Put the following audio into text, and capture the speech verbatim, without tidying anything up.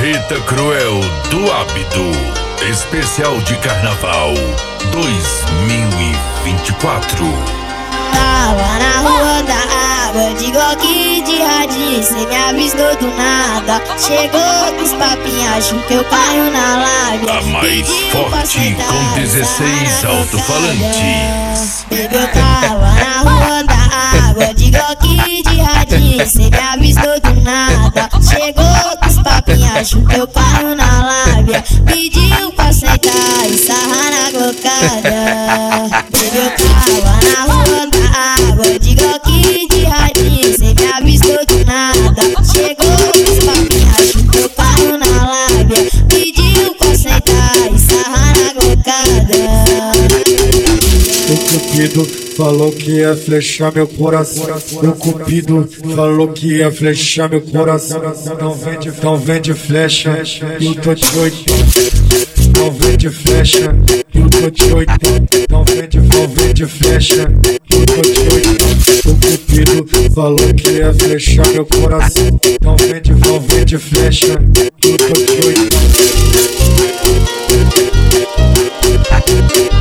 Rita Cruel do Ábido, especial de Carnaval dois mil e vinte e quatro. Tava na rua da água, de Glock de radinho, cê me avistou do nada. Chegou com os papinhos, acho que eu caio na lábia. A mais forte com dezesseis alto-falantes. Baby, eu tava na rua da água, de Glock de radinho, cê me avistou do nada. Chegou com os papinhos, acho que eu caio na lábia. Pediu pra sentar e sarrar na glocada. Baby, eu tava na rua da água, de Glock de radinho, cê me avistou do nada. Chegou com os papinhos, acho que eu caio na lábia. Pediu pra sentar e sarrar na glocada. O cupido falou que ia flechar meu coração. O cupido falou que ia flechar meu coração. Não vende, não vende flecha, eu tô de oito. Não vende flecha, eu tô de oito. Não vende, não vende flecha, eu tô de oito. O cupido falou que ia flechar meu coração. Não vende, não vende flecha, eu tô de oito.